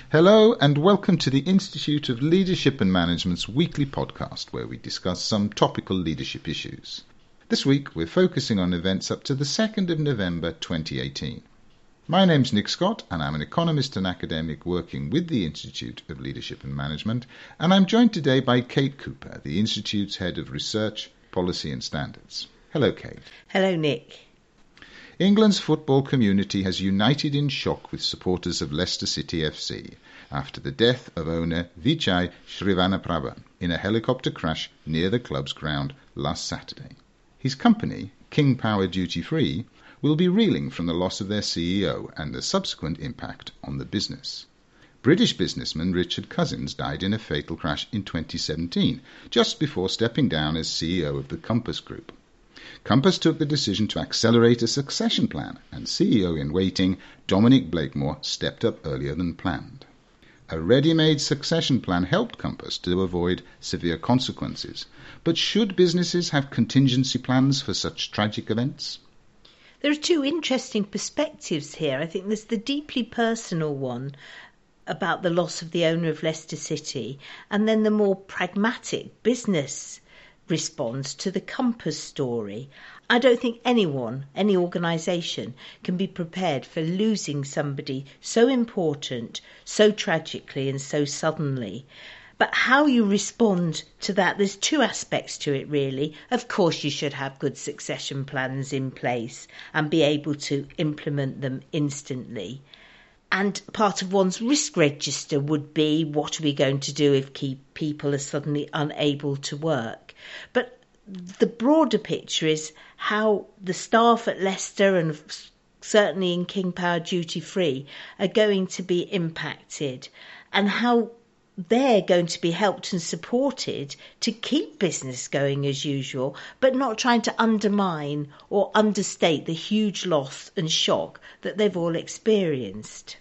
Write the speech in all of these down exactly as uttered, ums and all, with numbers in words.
Hello and welcome to the Institute of Leadership and Management's weekly podcast where we discuss some topical leadership issues. This week we're focusing on events up to the second of November twenty eighteen. My name's Nick Scott and I'm an economist and academic working with the Institute of Leadership and Management, and I'm joined today by Kate Cooper, the Institute's Head of Research, Policy and Standards. Hello, Kate. Hello, Nick. England's football community has united in shock with supporters of Leicester City F C after the death of owner Vichai Srivanaprabha in a helicopter crash near the club's ground last Saturday. His company, King Power Duty Free, will be reeling from the loss of their C E O and the subsequent impact on the business. British businessman Richard Cousins died in a fatal crash in twenty seventeen, just before stepping down as C E O of the Compass Group. Compass took the decision to accelerate a succession plan, and C E O in waiting, Dominic Blakemore, stepped up earlier than planned. A ready-made succession plan helped Compass to avoid severe consequences, but should businesses have contingency plans for such tragic events? There are two interesting perspectives here. I think there's the deeply personal one about the loss of the owner of Leicester City, and then the more pragmatic business response to the Compass story. I don't think anyone, any organisation, can be prepared for losing somebody so important, so tragically and so suddenly. But how you respond to that, there's two aspects to it really. Of course you should have good succession plans in place and be able to implement them instantly. And part of one's risk register would be, what are we going to do if key people are suddenly unable to work? But the broader picture is how the staff at Leicester and certainly in King Power Duty Free are going to be impacted, and how they're going to be helped and supported to keep business going as usual, but not trying to undermine or understate the huge loss and shock that they've all experienced.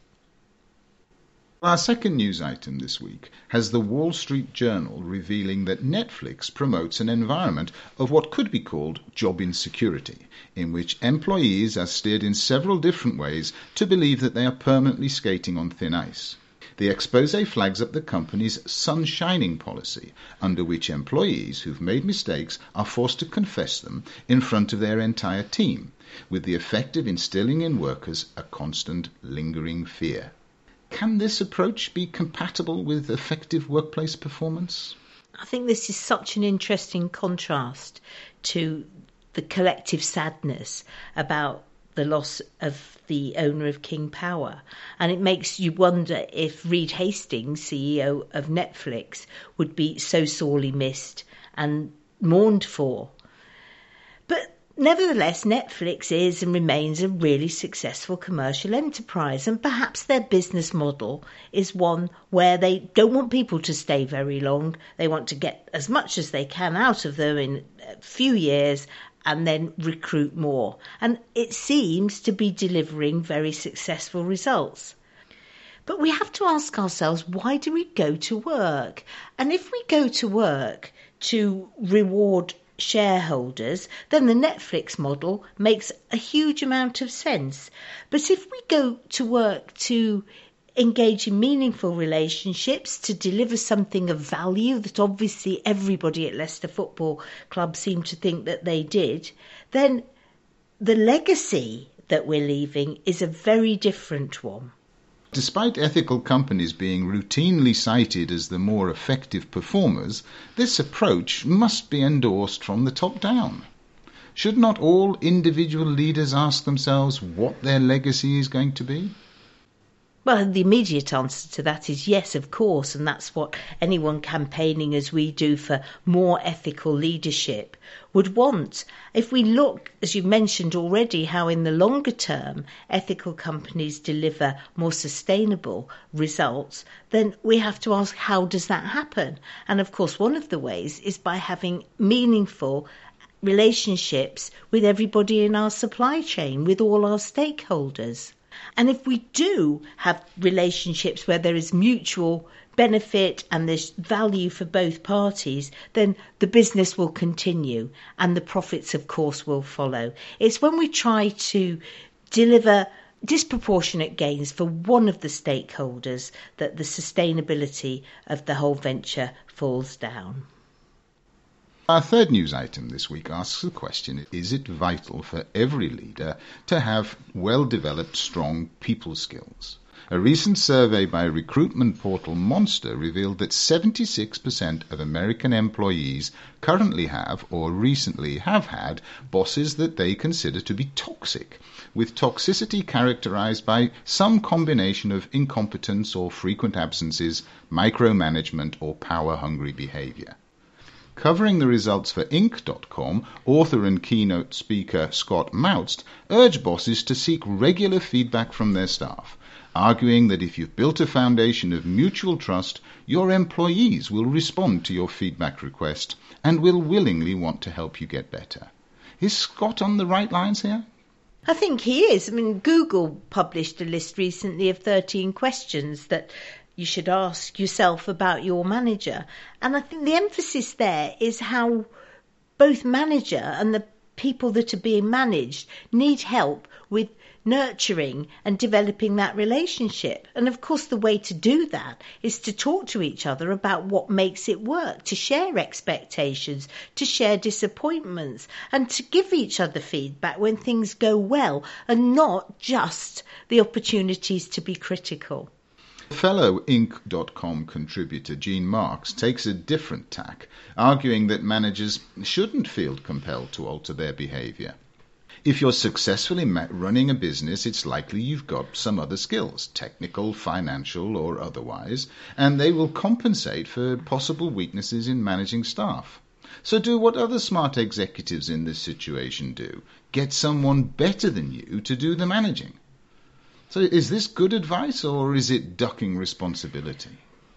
Our second news item this week has the Wall Street Journal revealing that Netflix promotes an environment of what could be called job insecurity, in which employees are steered in several different ways to believe that they are permanently skating on thin ice. The exposé flags up the company's sun-shining policy, under which employees who've made mistakes are forced to confess them in front of their entire team, with the effect of instilling in workers a constant, lingering fear. Can this approach be compatible with effective workplace performance? I think this is such an interesting contrast to the collective sadness about the loss of the owner of King Power. And it makes you wonder if Reed Hastings, C E O of Netflix, would be so sorely missed and mourned for. But nevertheless, Netflix is and remains a really successful commercial enterprise, and perhaps their business model is one where they don't want people to stay very long. They want to get as much as they can out of them in a few years and then recruit more. And it seems to be delivering very successful results. But we have to ask ourselves, why do we go to work? And if we go to work to reward shareholders, then the Netflix model makes a huge amount of sense. But if we go to work to engage in meaningful relationships, to deliver something of value that obviously everybody at Leicester Football Club seemed to think that they did, then the legacy that we're leaving is a very different one. Despite ethical companies being routinely cited as the more effective performers, this approach must be endorsed from the top down. Should not all individual leaders ask themselves what their legacy is going to be? Well, the immediate answer to that is yes, of course, and that's what anyone campaigning as we do for more ethical leadership would want. If we look, as you mentioned already, how in the longer term ethical companies deliver more sustainable results, then we have to ask, how does that happen? And of course, one of the ways is by having meaningful relationships with everybody in our supply chain, with all our stakeholders. And if we do have relationships where there is mutual benefit and there's value for both parties, then the business will continue and the profits, of course, will follow. It's when we try to deliver disproportionate gains for one of the stakeholders, that the sustainability of the whole venture falls down. Our third news item this week asks the question, is it vital for every leader to have well-developed, strong people skills? A recent survey by recruitment portal Monster revealed that seventy-six percent of American employees currently have or recently have had bosses that they consider to be toxic, with toxicity characterized by some combination of incompetence or frequent absences, micromanagement, or power-hungry behavior. Covering the results for Inc dot com, author and keynote speaker Scott Mautz urged bosses to seek regular feedback from their staff, arguing that if you've built a foundation of mutual trust, your employees will respond to your feedback request and will willingly want to help you get better. Is Scott on the right lines here? I think he is. I mean, Google published a list recently of thirteen questions that you should ask yourself about your manager. And I think the emphasis there is how both manager and the people that are being managed need help with nurturing and developing that relationship. And of course, the way to do that is to talk to each other about what makes it work, to share expectations, to share disappointments, and to give each other feedback when things go well, and not just the opportunities to be critical. Fellow Inc dot com contributor Gene Marks takes a different tack, arguing that managers shouldn't feel compelled to alter their behavior. If you're successfully ma- running a business, it's likely you've got some other skills, technical, financial, or otherwise, and they will compensate for possible weaknesses in managing staff. So do what other smart executives in this situation do. Get someone better than you to do the managing. So is this good advice, or is it ducking responsibility?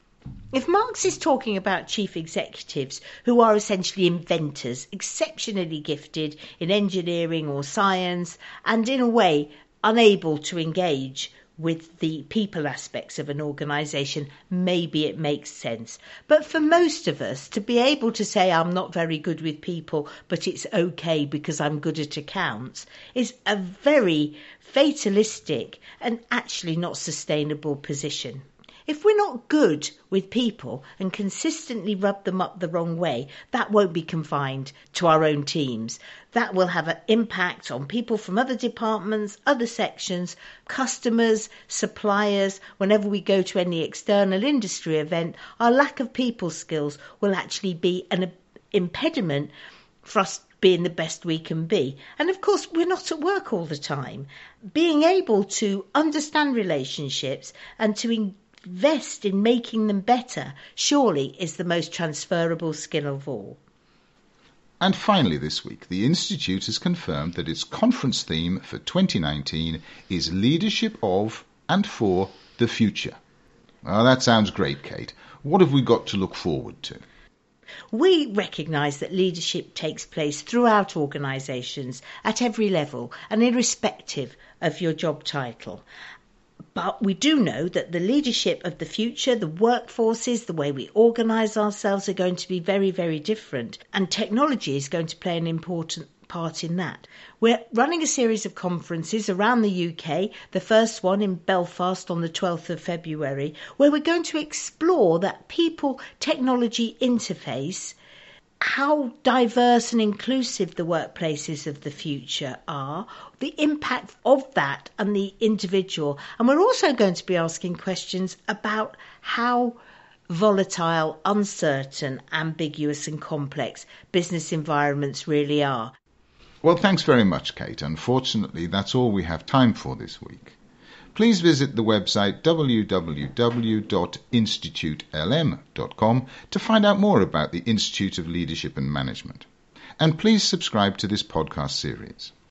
If Marx is talking about chief executives who are essentially inventors, exceptionally gifted in engineering or science, and in a way unable to engage with the people aspects of an organisation, maybe it makes sense. But for most of us, to be able to say I'm not very good with people, but it's okay because I'm good at accounts, is a very fatalistic and actually not sustainable position. If we're not good with people and consistently rub them up the wrong way, that won't be confined to our own teams. That will have an impact on people from other departments, other sections, customers, suppliers. Whenever we go to any external industry event, our lack of people skills will actually be an impediment for us being the best we can be. And of course, we're not at work all the time. Being able to understand relationships and to invest in making them better surely is the most transferable skill of all. And finally this week, the Institute has confirmed that its conference theme for twenty nineteen is Leadership of and for the Future. Well, that sounds great, Kate. What have we got to look forward to? We recognise that leadership takes place throughout organisations at every level and irrespective of your job title. But we do know that the leadership of the future, the workforces, the way we organise ourselves are going to be very, very different. And technology is going to play an important part in that. We're running a series of conferences around the U K, the first one in Belfast on the twelfth of February, where we're going to explore that people-technology interface, how diverse and inclusive the workplaces of the future are, the impact of that on the individual. And we're also going to be asking questions about how volatile, uncertain, ambiguous and complex business environments really are. Well, thanks very much, Kate. Unfortunately, that's all we have time for this week. Please visit the website w w w dot institute l m dot com to find out more about the Institute of Leadership and Management. And please subscribe to this podcast series.